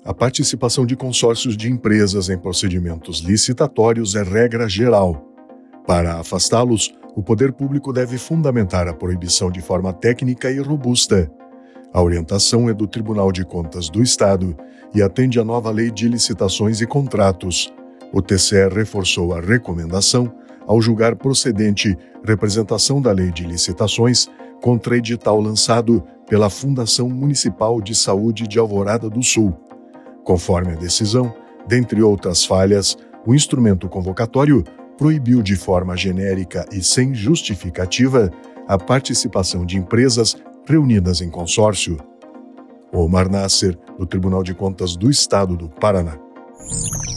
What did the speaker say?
A participação de consórcios de empresas em procedimentos licitatórios é regra geral. Para afastá-los, o poder público deve fundamentar a proibição de forma técnica e robusta. A orientação é do Tribunal de Contas do Estado e atende à nova Lei de Licitações e Contratos. O TCE reforçou a recomendação ao julgar procedente representação da Lei de Licitações contra edital lançado pela Fundação Municipal de Saúde de Alvorada do Sul. Conforme a decisão, dentre outras falhas, o instrumento convocatório proibiu de forma genérica e sem justificativa a participação de empresas reunidas em consórcio. Omar Nasser, do Tribunal de Contas do Estado do Paraná.